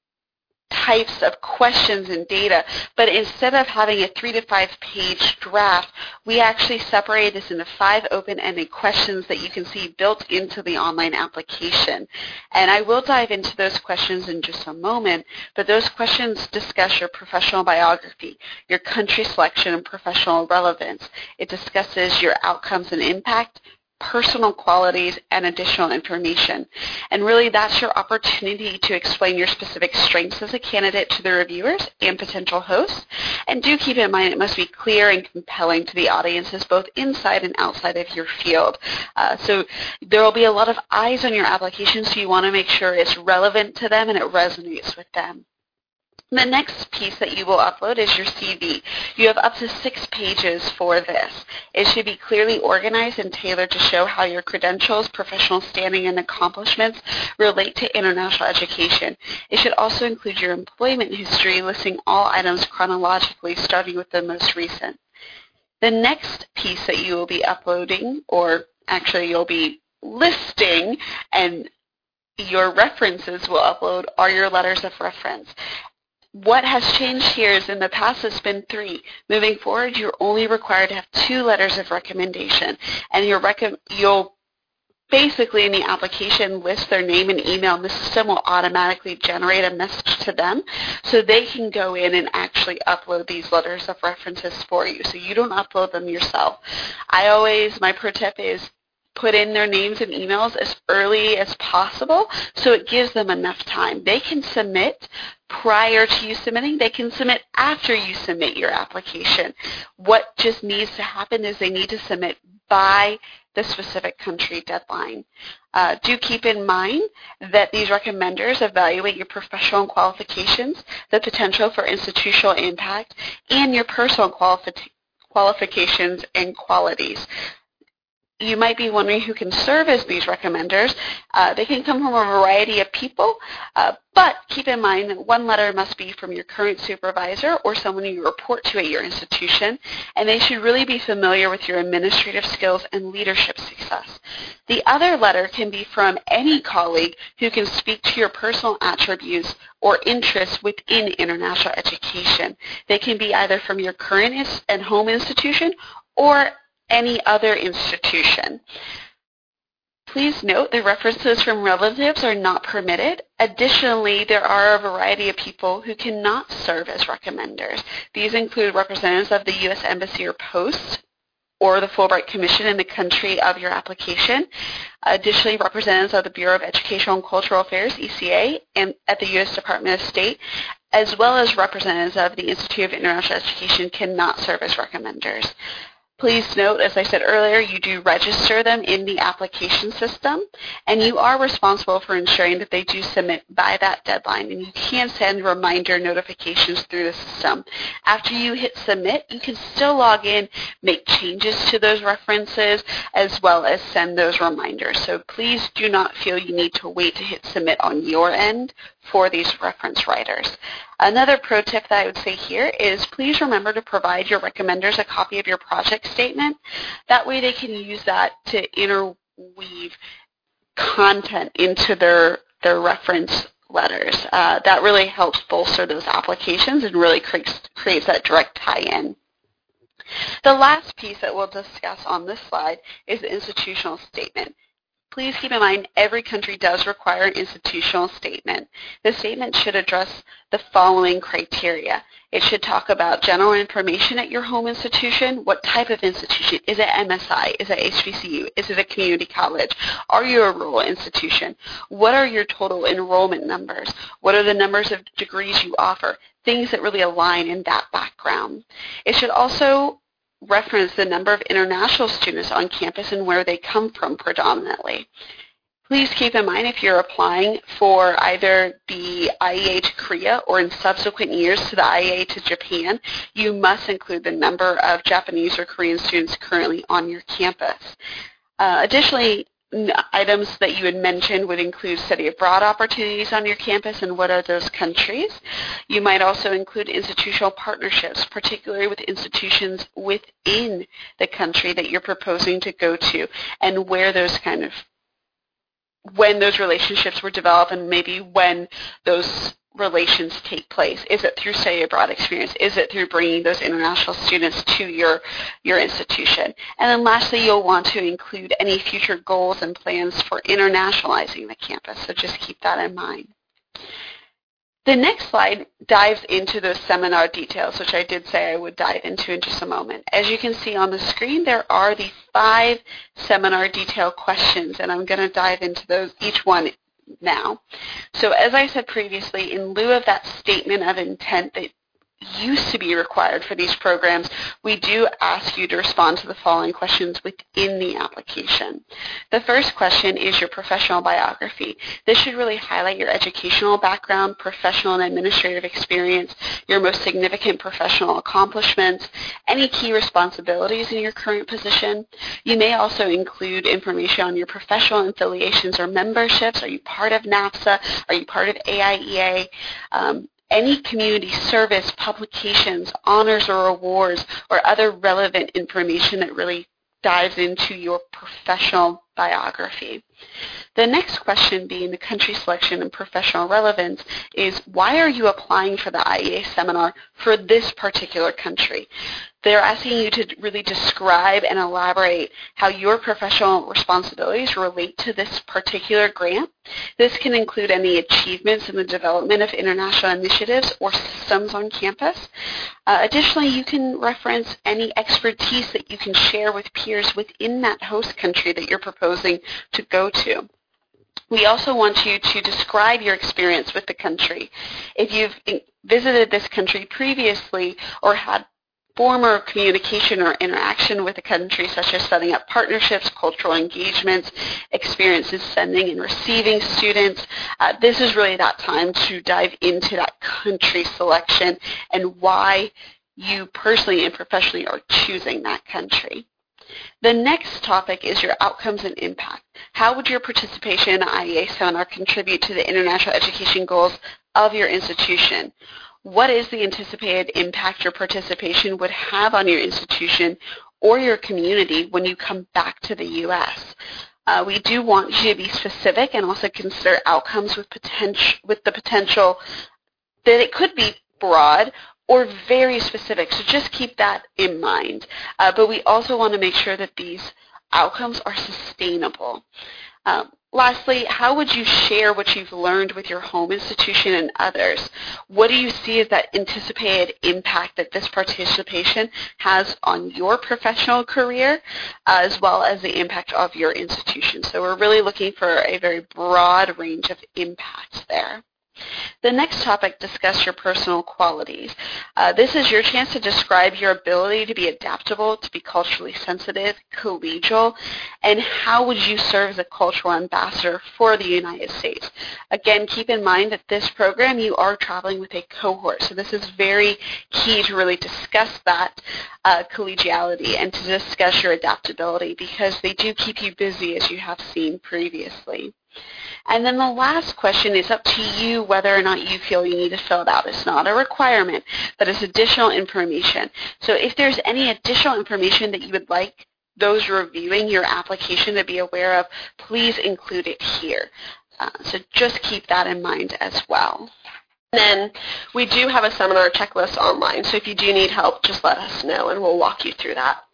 types of questions and data, but instead of having a 3 to 5 page draft, we actually separate this into 5 open-ended questions that you can see built into the online application. And I will dive into those questions in just a moment, but those questions discuss your professional biography, your country selection and professional relevance. It discusses your outcomes and impact, personal qualities, and additional information. And really that's your opportunity to explain your specific strengths as a candidate to the reviewers and potential hosts. And do keep in mind it must be clear and compelling to the audiences both inside and outside of your field. So there will be a lot of eyes on your application, so you want to make sure it's relevant to them and it resonates with them. The next piece that you will upload is your CV. You have up to 6 pages for this. It should be clearly organized and tailored to show how your credentials, professional standing, and accomplishments relate to international education. It should also include your employment history, listing all items chronologically, starting with the most recent. The next piece that you will be uploading, or actually you'll be listing, and your references will upload, are your letters of reference. What has changed here is in the past it's been 3. Moving forward, you're only required to have 2 letters of recommendation, and you'll basically in the application list their name and email, and the system will automatically generate a message to them so they can go in and actually upload these letters of references for you. So you don't upload them yourself. My pro tip is put in their names and emails as early as possible so it gives them enough time. They can submit prior to you submitting. They can submit after you submit your application. What just needs to happen is they need to submit by the specific country deadline. Do keep in mind that these recommenders evaluate your professional qualifications, the potential for institutional impact, and your personal qualifications and qualities. You might be wondering who can serve as these recommenders. They can come from a variety of people, but keep in mind that 1 letter must be from your current supervisor or someone you report to at your institution, and they should really be familiar with your administrative skills and leadership success. The other letter can be from any colleague who can speak to your personal attributes or interests within international education. They can be either from your current and home institution or any other institution. Please note that references from relatives are not permitted. Additionally, there are a variety of people who cannot serve as recommenders. These include representatives of the U.S. Embassy or Post, or the Fulbright Commission in the country of your application. Additionally, representatives of the Bureau of Educational and Cultural Affairs, ECA, and at the U.S. Department of State, as well as representatives of the Institute of International Education cannot serve as recommenders. Please note, as I said earlier, you do register them in the application system, and you are responsible for ensuring that they do submit by that deadline, and you can send reminder notifications through the system. After you hit submit, you can still log in, make changes to those references, as well as send those reminders. So please do not feel you need to wait to hit submit on your end for these reference writers. Another pro tip that I would say here is please remember to provide your recommenders a copy of your project statement. That way they can use that to interweave content into their reference letters. That really helps bolster those applications and really creates that direct tie-in. The last piece that we'll discuss on this slide is the institutional statement. Please keep in mind every country does require an institutional statement. The statement should address the following criteria. It should talk about general information at your home institution. What type of institution? Is it MSI? Is it HBCU? Is it a community college? Are you a rural institution? What are your total enrollment numbers? What are the numbers of degrees you offer? Things that really align in that background. It should also reference the number of international students on campus and where they come from predominantly. Please keep in mind if you're applying for either the IEA to Korea or in subsequent years to the IEA to Japan, you must include the number of Japanese or Korean students currently on your campus. Additionally, items that you had mentioned would include study abroad opportunities on your campus and what are those countries. You might also include institutional partnerships, particularly with institutions within the country that you're proposing to go to and where those when those relationships were developed and maybe when those relations take place. Is it through study abroad experience? Is it through bringing those international students to your institution? And then lastly, you'll want to include any future goals and plans for internationalizing the campus, so just keep that in mind. The next slide dives into those seminar details, which I did say I would dive into in just a moment. As you can see on the screen, there are the 5 seminar detail questions, and I'm going to dive into those, each one now. So as I said previously, in lieu of that statement of intent that used to be required for these programs, we do ask you to respond to the following questions within the application. The first question is your professional biography. This should really highlight your educational background, professional and administrative experience, your most significant professional accomplishments, any key responsibilities in your current position. You may also include information on your professional affiliations or memberships. Are you part of NAFSA? Are you part of AIEA? Any community service, publications, honors or awards, or other relevant information that really dives into your professional biography. The next question, being the country selection and professional relevance, is why are you applying for the IEA seminar for this particular country? They're asking you to really describe and elaborate how your professional responsibilities relate to this particular grant. This can include any achievements in the development of international initiatives or systems on campus. Additionally, you can reference any expertise that you can share with peers within that host country that you're proposing to go to. We also want you to describe your experience with the country. If you've visited this country previously or had former communication or interaction with the country, such as setting up partnerships, cultural engagements, experiences sending and receiving students, this is really that time to dive into that country selection and why you personally and professionally are choosing that country. The next topic is your outcomes and impact. How would your participation in the IEA seminar contribute to the international education goals of your institution? What is the anticipated impact your participation would have on your institution or your community when you come back to the U.S.? We do want you to be specific and also consider outcomes with the potential that it could be broad or very specific, so just keep that in mind. But we also want to make sure that these outcomes are sustainable. Lastly, how would you share what you've learned with your home institution and others? What do you see as that anticipated impact that this participation has on your professional career, as well as the impact of your institution? So we're really looking for a very broad range of impacts there. The next topic, discuss your personal qualities. This is your chance to describe your ability to be adaptable, to be culturally sensitive, collegial, and how would you serve as a cultural ambassador for the United States. Again, keep in mind that this program, you are traveling with a cohort, so this is very key to really discuss that collegiality and to discuss your adaptability, because they do keep you busy, as you have seen previously. And then the last question is up to you whether or not you feel you need to fill it out. It's not a requirement, but it's additional information. So if there's any additional information that you would like those reviewing your application to be aware of, please include it here. So just keep that in mind as well. And then we do have a seminar checklist online, so if you do need help, just let us know and we'll walk you through that.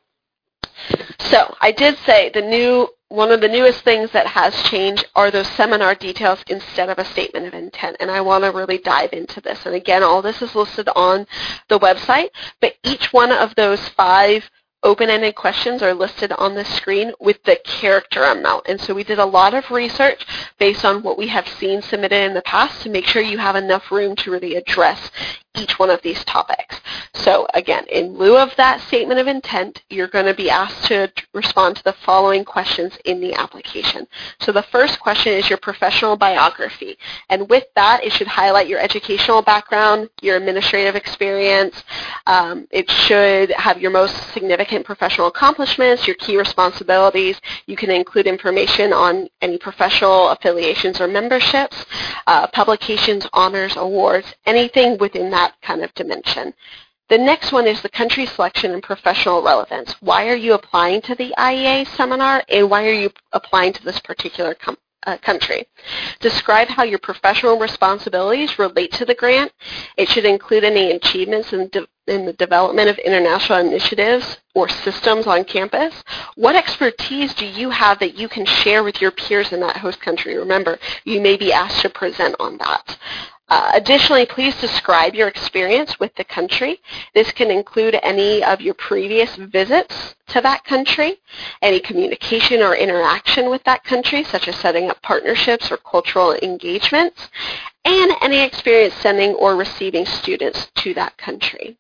So I did say one of the newest things that has changed are those seminar details instead of a statement of intent, and I want to really dive into this. And again, all this is listed on the website, but each one of those 5 open-ended questions are listed on the screen with the character amount. And so we did a lot of research based on what we have seen submitted in the past to make sure you have enough room to really address each one of these topics. So again, in lieu of that statement of intent, you're going to be asked to respond to the following questions in the application. So the first question is your professional biography. And with that, it should highlight your educational background, your administrative experience. It should have your most significant professional accomplishments, your key responsibilities. You can include information on any professional affiliations or memberships, publications, honors, awards, anything within that kind of dimension. The next one is the country selection and professional relevance. Why are you applying to the IEA seminar, and why are you applying to this particular country? Describe how your professional responsibilities relate to the grant. It should include any achievements in the development of international initiatives or systems on campus. What expertise do you have that you can share with your peers in that host country? Remember, you may be asked to present on that. Additionally, please describe your experience with the country. This can include any of your previous visits to that country, any communication or interaction with that country, such as setting up partnerships or cultural engagements, and any experience sending or receiving students to that country.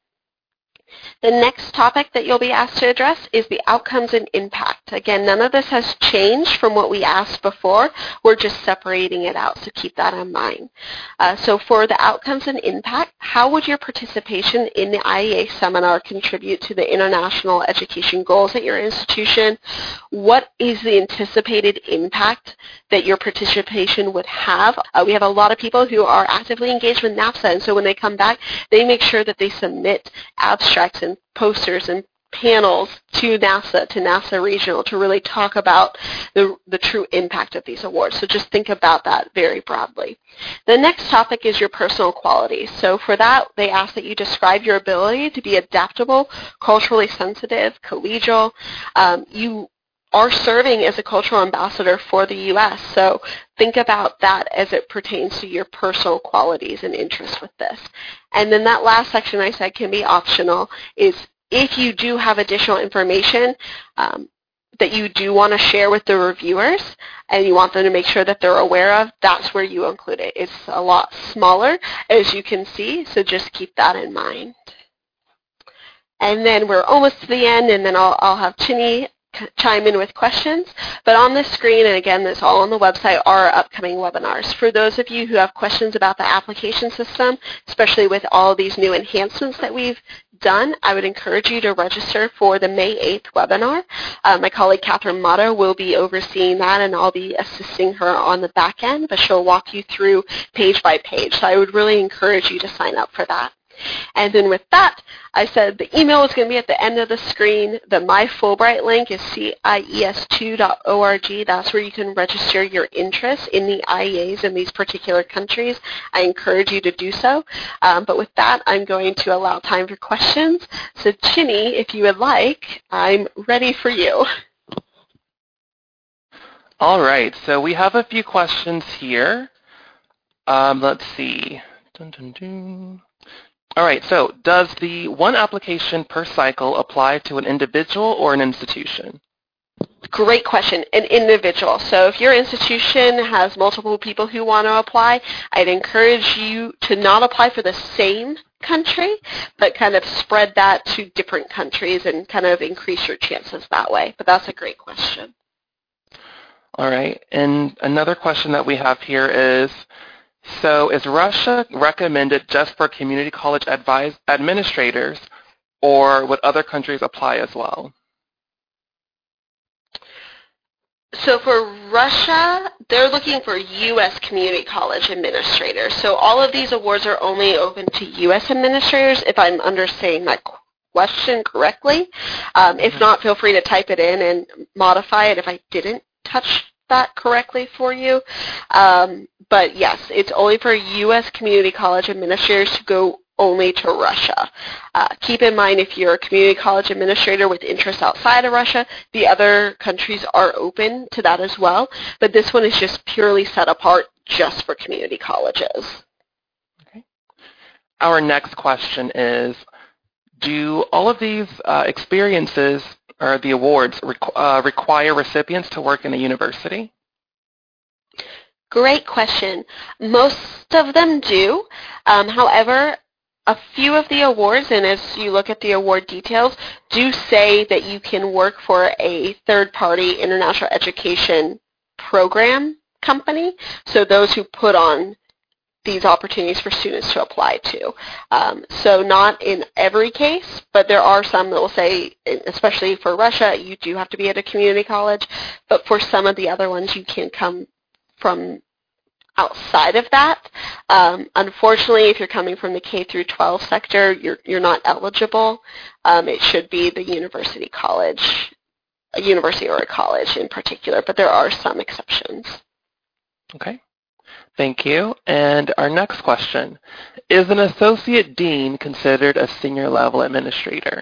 The next topic that you'll be asked to address is the outcomes and impact. Again, none of this has changed from what we asked before. We're just separating it out, so keep that in mind. So for the outcomes and impact, how would your participation in the IEA seminar contribute to the international education goals at your institution? What is the anticipated impact that your participation would have? We have a lot of people who are actively engaged with NAFSA, and so when they come back, they make sure that they submit abstracts and posters and panels to NAFSA Regional to really talk about the true impact of these awards. So just think about that very broadly. The next topic is your personal qualities. So for that, they ask that you describe your ability to be adaptable, culturally sensitive, collegial. You are serving as a cultural ambassador for the U.S., so think about that as it pertains to your personal qualities and interests with this. And then that last section I said can be optional, is if you do have additional information that you do want to share with the reviewers and you want them to make sure that they're aware of, that's where you include it. It's a lot smaller, as you can see, so just keep that in mind. And then we're almost to the end, and then I'll have Chinny chime in with questions. But on this screen, and again, this all on the website, are our upcoming webinars. For those of you who have questions about the application system, especially with all these new enhancements that we've done, I would encourage you to register for the May 8th webinar. My colleague Catherine Motto will be overseeing that, and I'll be assisting her on the back end, but she'll walk you through page by page. So I would really encourage you to sign up for that. And then with that, I said the email is going to be at the end of the screen. The My Fulbright link is CIES2.org. That's where you can register your interest in the IEAs in these particular countries. I encourage you to do so. But with that, I'm going to allow time for questions. So Chinny, if you would like, I'm ready for you.
All right, so we have a few questions here. Let's see. Dun, dun, dun. All right, so does the one application per cycle apply to an individual or an institution?
Great question. An individual. So if your institution has multiple people who want to apply, I'd encourage you to not apply for the same country, but kind of spread that to different countries and kind of increase your chances that way. But that's a great question.
All right, and another question that we have here is, so is Russia recommended just for community college administrators, or would other countries apply as well?
So for Russia, they're looking for U.S. community college administrators. So all of these awards are only open to U.S. administrators, if I'm understanding that question correctly. If not, feel free to type it in and modify it if I didn't touch that correctly for you. But yes, it's only for U.S. community college administrators to go only to Russia. Keep in mind, if you're a community college administrator with interests outside of Russia, the other countries are open to that as well. But this one is just purely set apart just for community colleges.
Okay. Our next question is, do all of these experiences or the awards require recipients to work in a university?
Great question. Most of them do. However, a few of the awards, and as you look at the award details, do say that you can work for a third-party international education program company, so those who put on these opportunities for students to apply to. So not in every case, but there are some that will say, especially for Russia, you do have to be at a community college, but for some of the other ones, you can come from outside of that. Unfortunately, if you're coming from the K through 12 sector, you're not eligible. It should be the university college, a university or a college in particular, but there are some exceptions.
Okay. Thank you. And our next question, is an associate dean considered a senior level administrator?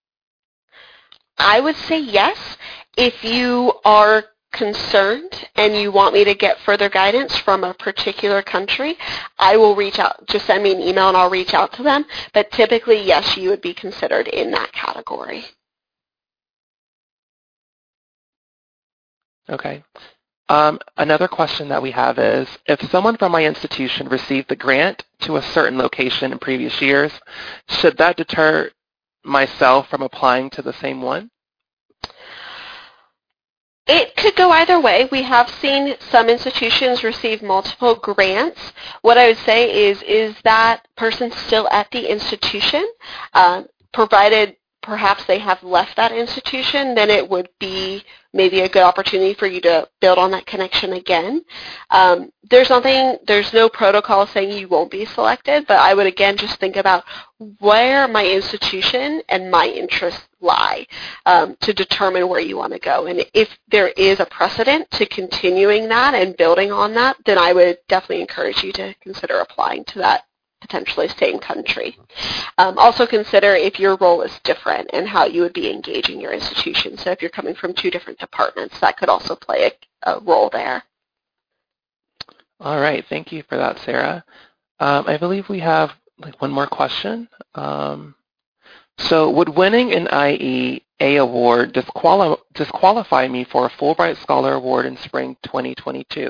I would say yes. If you are concerned and you want me to get further guidance from a particular country, I will reach out. Just send me an email and I'll reach out to them. But typically, yes, you would be considered in that category.
Okay. Another question that we have is, if someone from my institution received the grant to a certain location in previous years, should that deter myself from applying to the same one?
It could go either way. We have seen some institutions receive multiple grants. What I would say is that person still at the institution? Provided perhaps they have left that institution, then it would be maybe a good opportunity for you to build on that connection again. There's no protocol saying you won't be selected, but I would again just think about where my institution and my interests lie to determine where you want to go. And if there is a precedent to continuing that and building on that, then I would definitely encourage you to consider applying to that potentially same country. Also consider if your role is different and how you would be engaging your institution. So if you're coming from two different departments, that could also play a role there.
All right. Thank you for that, Sarah. I believe we have one more question. So would winning an IEA award disqualify me for a Fulbright Scholar Award in spring 2022?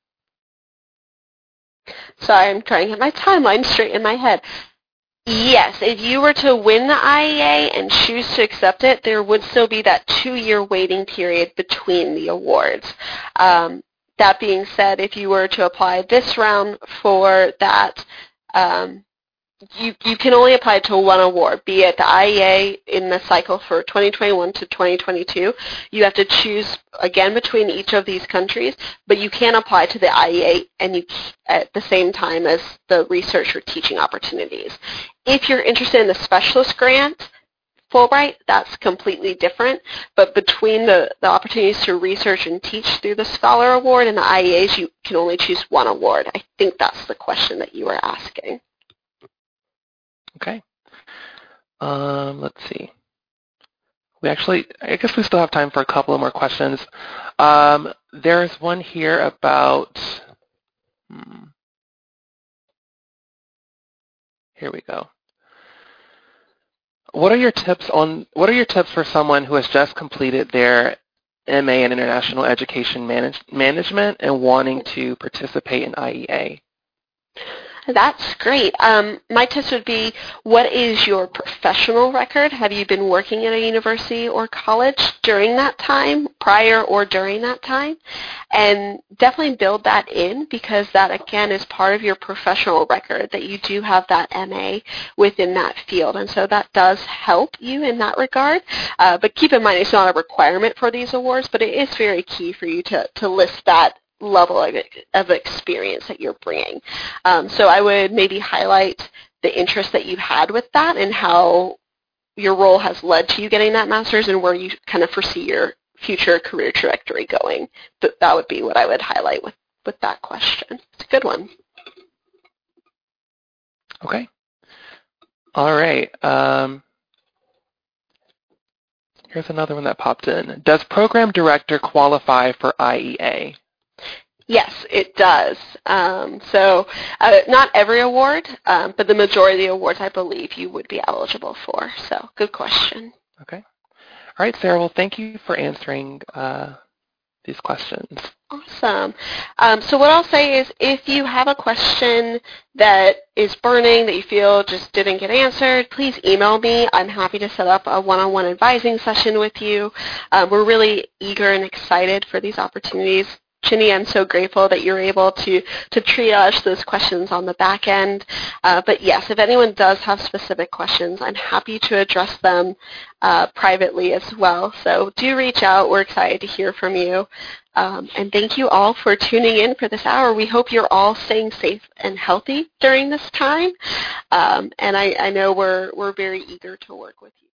Sorry, I'm trying to get my timeline straight in my head. Yes, if you were to win the IEA and choose to accept it, there would still be that 2-year waiting period between the awards. That being said, if you were to apply this round for that, you can only apply to one award, be it the IEA in the cycle for 2021 to 2022. You have to choose, again, between each of these countries, but you can apply to the IEA and at the same time as the research or teaching opportunities. If you're interested in the specialist grant, Fulbright, that's completely different, but between the opportunities to research and teach through the Scholar Award and the IEAs, you can only choose one award. I think that's the question that you were asking.
Okay. Let's see. I guess we still have time for a couple of more questions. there's one here about, here we go. What are your tips for someone who has just completed their MA in International Education Management and wanting to participate in IEA?
That's great. My tips would be, what is your professional record? Have you been working at a university or college during that time, prior or during that time? And definitely build that in, because that, again, is part of your professional record, that you do have that MA within that field. And so that does help you in that regard. But keep in mind, it's not a requirement for these awards, but it is very key for you to list that level of experience that you're bringing. So I would maybe highlight the interest that you've had with that and how your role has led to you getting that master's and where you kind of foresee your future career trajectory going. That would be what I would highlight with that question. It's a good one.
Okay. All right. Here's another one that popped in. Does program director qualify for IEA?
Yes, it does. So not every award, but the majority of the awards I believe you would be eligible for. So good question.
Okay. All right, Sarah. Well, thank you for answering these questions.
Awesome. So what I'll say is, if you have a question that is burning, that you feel just didn't get answered, please email me. I'm happy to set up a one-on-one advising session with you. We're really eager and excited for these opportunities. Chinny, I'm so grateful that you're able to triage those questions on the back end. But yes, if anyone does have specific questions, I'm happy to address them privately as well. So do reach out. We're excited to hear from you. And thank you all for tuning in for this hour. We hope you're all staying safe and healthy during this time. And I know we're very eager to work with you.